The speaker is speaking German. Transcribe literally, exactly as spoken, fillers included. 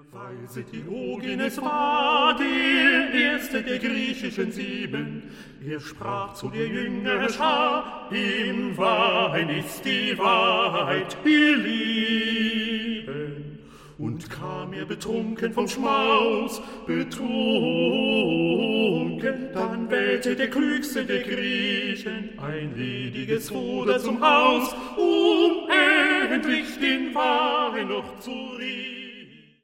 Weise Diogenes war der erste der griechischen Sieben. Er sprach zu der Jüngerschar, in Wahrheit ist die Wahrheit, ihr Lieben. Und kam er betrunken vom Schmaus, betrunken, dann wählte der Klügste der Griechen ein lediges Fuder zum Haus, um endlich den Wahren noch zu riechen.